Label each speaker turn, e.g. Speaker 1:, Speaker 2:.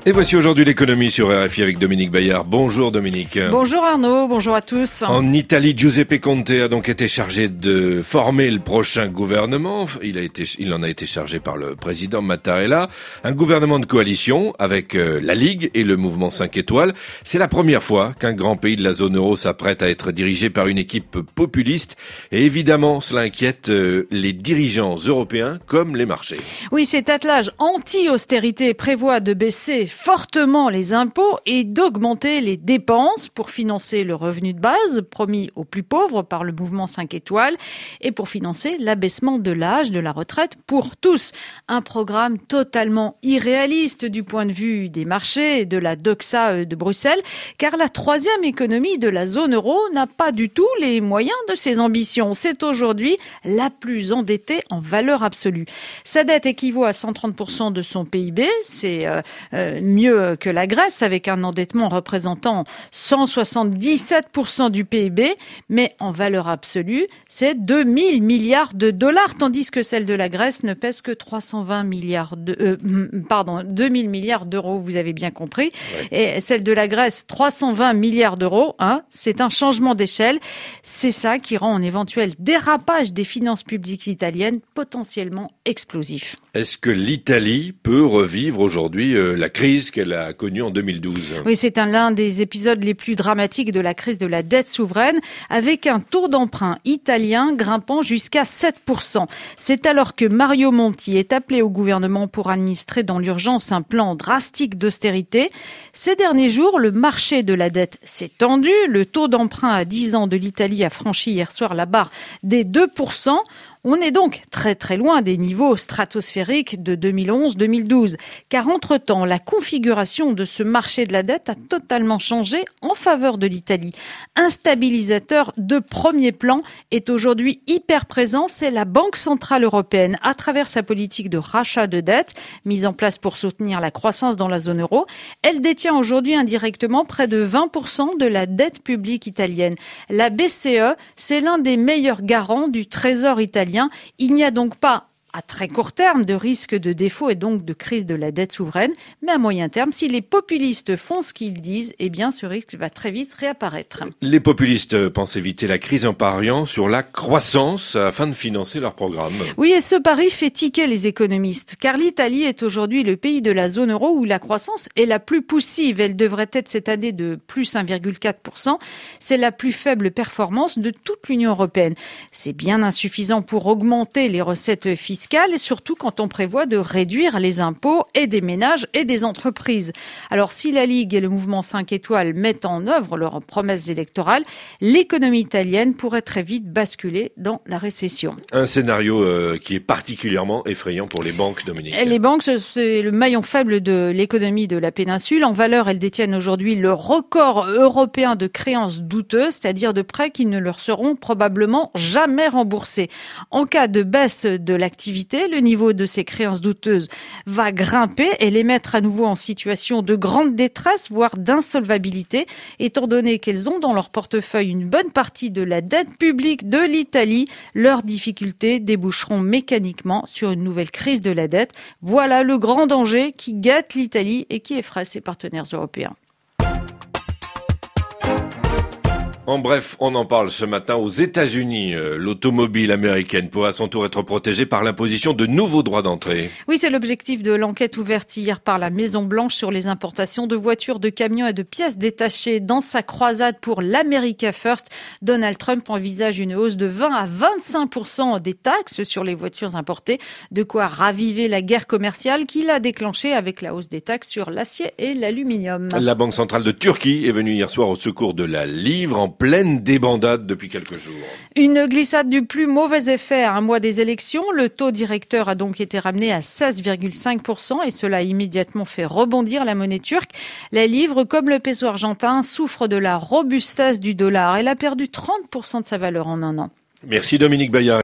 Speaker 1: Et voici aujourd'hui l'économie sur RFI avec Dominique Bayard. Bonjour Dominique.
Speaker 2: Bonjour Arnaud, bonjour à tous.
Speaker 1: En Italie, Giuseppe Conte a donc été chargé de former le prochain gouvernement. Il en a été chargé par le président Mattarella. Un gouvernement de coalition avec la Ligue et le mouvement 5 étoiles. C'est la première fois qu'un grand pays de la zone euro s'apprête à être dirigé par une équipe populiste. Et évidemment, cela inquiète les dirigeants européens comme les marchés.
Speaker 2: Oui, cet attelage anti-austérité prévoit de baisser fortement les impôts et d'augmenter les dépenses pour financer le revenu de base promis aux plus pauvres par le mouvement 5 étoiles et pour financer l'abaissement de l'âge de la retraite pour tous. Un programme totalement irréaliste du point de vue des marchés et de la doxa de Bruxelles, car la troisième économie de la zone euro n'a pas du tout les moyens de ses ambitions. C'est aujourd'hui la plus endettée en valeur absolue. Sa dette équivaut à 130% de son PIB, c'est mieux que la Grèce, avec un endettement représentant 177% du PIB, mais en valeur absolue, c'est 2000 milliards de dollars, tandis que celle de la Grèce ne pèse que 2000 milliards d'euros, vous avez bien compris. Ouais. Et celle de la Grèce, 320 milliards d'euros, c'est un changement d'échelle. C'est ça qui rend un éventuel dérapage des finances publiques italiennes potentiellement explosif.
Speaker 1: Est-ce que l'Italie peut revivre aujourd'hui la crise qu'elle a connue en 2012 ?
Speaker 2: Oui, c'est l'un des épisodes les plus dramatiques de la crise de la dette souveraine, avec un taux d'emprunt italien grimpant jusqu'à 7%. C'est alors que Mario Monti est appelé au gouvernement pour administrer dans l'urgence un plan drastique d'austérité. Ces derniers jours, le marché de la dette s'est tendu. Le taux d'emprunt à 10 ans de l'Italie a franchi hier soir la barre des 2%. On est donc très très loin des niveaux stratosphériques de 2011-2012, car entre-temps, la configuration de ce marché de la dette a totalement changé en faveur de l'Italie. Un stabilisateur de premier plan est aujourd'hui hyper présent, c'est la Banque Centrale Européenne, à travers sa politique de rachat de dette, mise en place pour soutenir la croissance dans la zone euro. Elle détient aujourd'hui indirectement près de 20% de la dette publique italienne. La BCE, c'est l'un des meilleurs garants du trésor italien. Il n'y a donc pas, à très court terme, de risque de défaut et donc de crise de la dette souveraine, mais à moyen terme, si les populistes font ce qu'ils disent, eh bien ce risque va très vite réapparaître.
Speaker 1: Les populistes pensent éviter la crise en pariant sur la croissance afin de financer leur programme.
Speaker 2: Oui, et ce pari fait tiquer les économistes, car l'Italie est aujourd'hui le pays de la zone euro où la croissance est la plus poussive. Elle devrait être cette année de plus 1,4%. C'est la plus faible performance de toute l'Union européenne. C'est bien insuffisant pour augmenter les recettes fiscales, et surtout quand on prévoit de réduire les impôts et des ménages et des entreprises. Alors si la Ligue et le mouvement 5 étoiles mettent en œuvre leurs promesses électorales, l'économie italienne pourrait très vite basculer dans la récession.
Speaker 1: Un scénario qui est particulièrement effrayant pour les banques, Dominique.
Speaker 2: Les banques, c'est le maillon faible de l'économie de la péninsule. En valeur, elles détiennent aujourd'hui le record européen de créances douteuses, c'est-à-dire de prêts qui ne leur seront probablement jamais remboursés. En cas de baisse de l'activité, le niveau de ces créances douteuses va grimper et les mettre à nouveau en situation de grande détresse, voire d'insolvabilité, étant donné qu'elles ont dans leur portefeuille une bonne partie de la dette publique de l'Italie. Leurs difficultés déboucheront mécaniquement sur une nouvelle crise de la dette. Voilà le grand danger qui guette l'Italie et qui effraie ses partenaires européens.
Speaker 1: En bref, on en parle ce matin aux États-Unis. L'automobile américaine pourra à son tour être protégée par l'imposition de nouveaux droits d'entrée.
Speaker 2: Oui, c'est l'objectif de l'enquête ouverte hier par la Maison-Blanche sur les importations de voitures, de camions et de pièces détachées. Dans sa croisade pour l'America First, Donald Trump envisage une hausse de 20 à 25% des taxes sur les voitures importées, de quoi raviver la guerre commerciale qu'il a déclenchée avec la hausse des taxes sur l'acier et l'aluminium.
Speaker 1: La Banque centrale de Turquie est venue hier soir au secours de la livre en pleine débandade depuis quelques jours.
Speaker 2: Une glissade du plus mauvais effet à un mois des élections. Le taux directeur a donc été ramené à 16,5% et cela a immédiatement fait rebondir la monnaie turque. La livre, comme le peso argentin, souffre de la robustesse du dollar. Elle a perdu 30% de sa valeur en un an.
Speaker 1: Merci Dominique Bayard.